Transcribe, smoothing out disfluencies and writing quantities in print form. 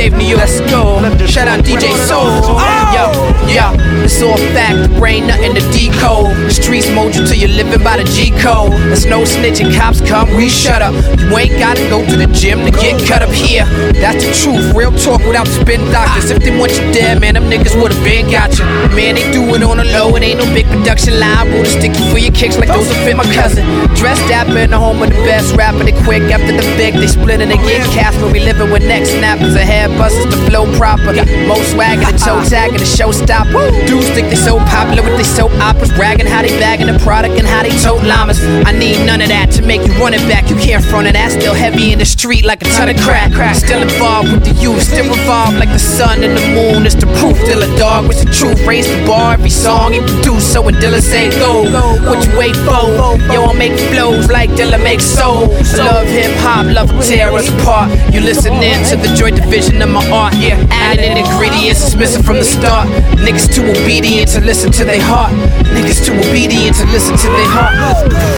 Wave, New York. Let's go. Shout out DJ Soul. Yo, it's all fact. The brain nothing to decode. The streets mold you till you're living by the G code. There's no snitching. Cops come, we shut up. You ain't gotta go to the gym to get cut up here. That's the truth. Real talk without spin doctors. If they want you dead, man, them niggas would've been got you. Man, they do it on the low. It ain't no big production line. Rule to stick you for your kicks like those that fit my cousin. Dressed dapper in the home of the best rapper. They quick after the big, they split and they get cast. But we living with neck snappers, the hair busters, the flow proper. Most swagger, the toe tag, and the showstopper. Dudes think they so popular with they soap operas, bragging how they bagging the product and how they tote llamas. I need none of that to make you run it back. You can't front of that. Still heavy in the street like a ton of crack. Still involved with the youth, still revolved like the sun and the moon. It's the proof. Still a dog, what's the truth? Raise the bar every song he produced. So when Dilla say go, what you wait for? Yo, I make flows like Dilla makes soul. I love hip hop, love will tear us apart. You listening to the Joy Division of my art. Yeah, added in ingredients, it's missing from the start. Niggas too obedient to listen to their heart. Niggas too obedient to listen to their heart.